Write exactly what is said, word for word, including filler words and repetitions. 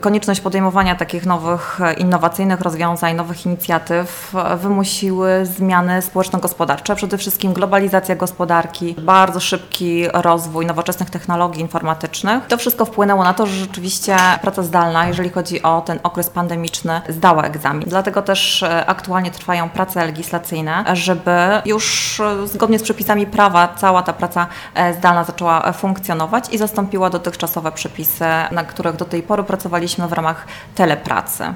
Konieczność podejmowania takich nowych, innowacyjnych rozwiązań, nowych inicjatyw wymusiły zmiany społeczno-gospodarcze, przede wszystkim globalizacja gospodarki, bardzo szybki rozwój nowoczesnych technologii informatycznych. To wszystko wpłynęło na to, że rzeczywiście praca zdalna, jeżeli chodzi o ten okres pandemiczny, zdała egzamin. Dlatego też aktualnie trwają prace legislacyjne, żeby już zgodnie z przepisami prawa cała ta praca zdalna zaczęła funkcjonować i zastąpiła dotychczasowe przepisy, na których do tej pory pracowaliśmy w ramach telepracy.